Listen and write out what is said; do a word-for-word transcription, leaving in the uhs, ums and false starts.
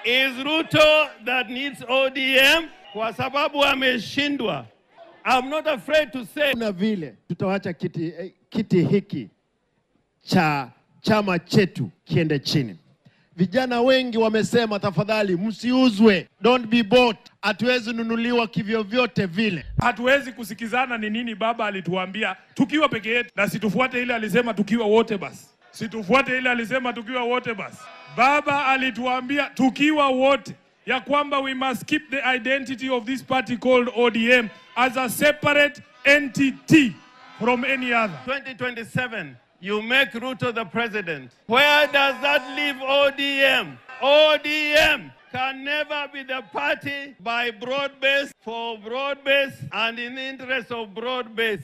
Is Ruto that needs O D M kwa sababu ameshindwa. I'm not afraid to say na vile tutawacha kiti, kiti hiki cha chama chetu kiende chini. Vijana wengi wamesema tafadhali msiuzwe, don't be bought. Hatuwezi nunuliwa kivyo vyote vile. Hatuwezi kusikizana ni nini baba alituambia tukiwa peke yetu, na situfuate ile alisema tukiwa wote basi. Situfuate ile alisema tukiwa wote basi. Baba alituambia tukiwa wote ya kwamba we must keep the identity of this party called O D M as a separate entity from any other. twenty twenty-seven, you make Ruto the president. Where does that leave O D M? O D M can never be the party by broad base, for broad base, and in the interest of broad base.